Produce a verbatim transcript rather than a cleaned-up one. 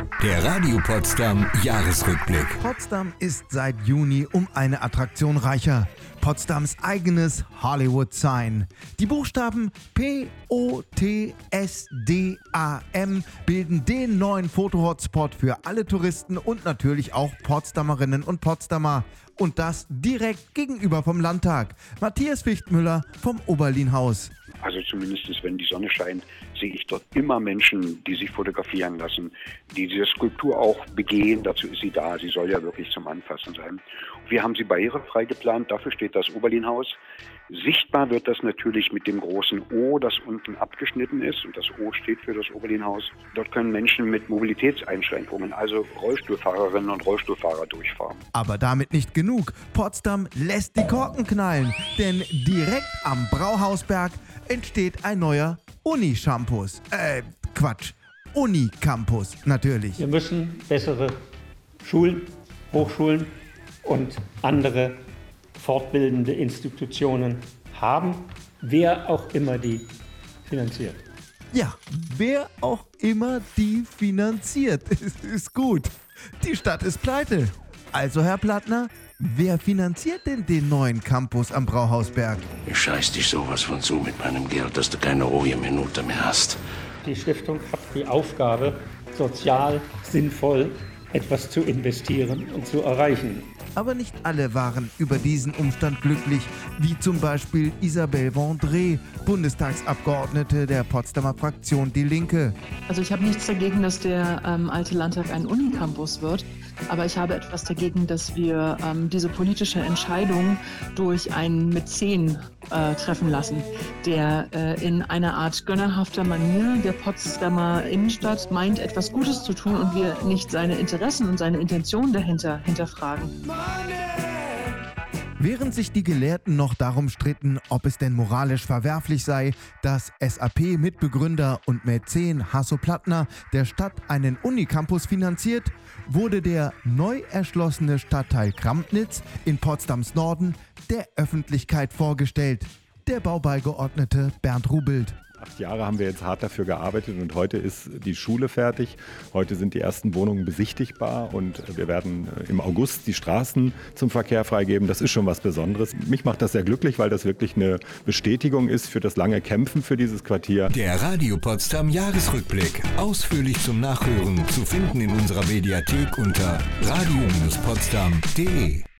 Der Radio Potsdam Jahresrückblick. Potsdam ist seit Juni um eine Attraktion reicher. Potsdams eigenes Hollywood-Sign. Die Buchstaben P O T S D A M bilden den neuen Foto-Hotspot für alle Touristen und natürlich auch Potsdamerinnen und Potsdamer. Und das direkt gegenüber vom Landtag. Matthias Fichtmüller vom Oberlin-Haus. Also zumindest wenn die Sonne scheint, sehe ich dort immer Menschen, die sich fotografieren lassen, die diese Skulptur auch begehen. Dazu ist sie da. Sie soll ja wirklich zum Anfassen sein. Wir haben sie barrierefrei geplant. Dafür steht das Oberlin-Haus. Sichtbar wird das natürlich mit dem großen O, das unten abgeschnitten ist. Und das O steht für das Oberlin-Haus. Dort können Menschen mit Mobilitätseinschränkungen, also Rollstuhlfahrerinnen und Rollstuhlfahrer, durchfahren. Aber damit nicht genug. Potsdam lässt die Korken knallen. Denn direkt am Brauhausberg entsteht ein neuer Uni-Campus. Äh, Quatsch. Uni-Campus, natürlich. Wir müssen bessere Schulen, Hochschulen und andere fortbildende Institutionen haben, wer auch immer die finanziert. Ja, wer auch immer die finanziert, ist gut. Die Stadt ist pleite. Also, Herr Plattner, wer finanziert denn den neuen Campus am Brauhausberg? Ich scheiß dich sowas von zu mit meinem Geld, dass du keine ruhige Minute mehr hast. Die Stiftung hat die Aufgabe, sozial sinnvoll etwas zu investieren und zu erreichen. Aber nicht alle waren über diesen Umstand glücklich, wie zum Beispiel Isabelle Vendré, Bundestagsabgeordnete der Potsdamer Fraktion Die Linke. Also ich habe nichts dagegen, dass der ähm, alte Landtag ein Unicampus wird, aber ich habe etwas dagegen, dass wir ähm, diese politische Entscheidung durch einen Mäzen äh, treffen lassen, der äh, in einer Art gönnerhafter Manier der Potsdamer Innenstadt meint, etwas Gutes zu tun und wir nicht seine Interessen und seine Intention dahinter hinterfragen. Während sich die Gelehrten noch darum stritten, ob es denn moralisch verwerflich sei, dass S A P-Mitbegründer und Mäzen Hasso Plattner der Stadt einen Unicampus finanziert, wurde der neu erschlossene Stadtteil Kramnitz in Potsdams Norden der Öffentlichkeit vorgestellt. Der Baubeigeordnete Bernd Rubelt. Acht Jahre haben wir jetzt hart dafür gearbeitet und heute ist die Schule fertig. Heute sind die ersten Wohnungen besichtigbar und wir werden im August die Straßen zum Verkehr freigeben. Das ist schon was Besonderes. Mich macht das sehr glücklich, weil das wirklich eine Bestätigung ist für das lange Kämpfen für dieses Quartier. Der Radio Potsdam Jahresrückblick. Ausführlich zum Nachhören zu finden in unserer Mediathek unter radio Bindestrich potsdam punkt de.